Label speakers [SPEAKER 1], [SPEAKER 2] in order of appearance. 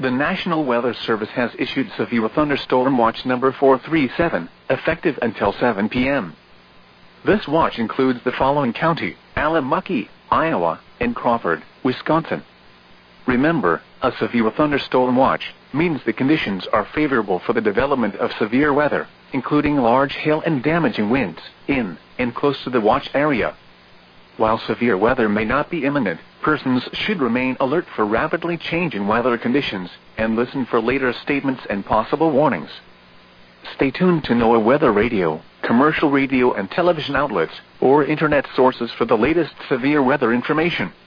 [SPEAKER 1] The National Weather Service has issued severe thunderstorm watch number 437, effective until 7 p.m. This watch includes the following county: Allamucky, Iowa, and Crawford, Wisconsin. Remember, a severe thunderstorm watch means the conditions are favorable for the development of severe weather, including large hail and damaging winds, in and close to the watch area. While severe weather may not be imminent, persons should remain alert for rapidly changing weather conditions, and listen for later statements and possible warnings. Stay tuned to NOAA Weather Radio, commercial radio and television outlets, or internet sources for the latest severe weather information.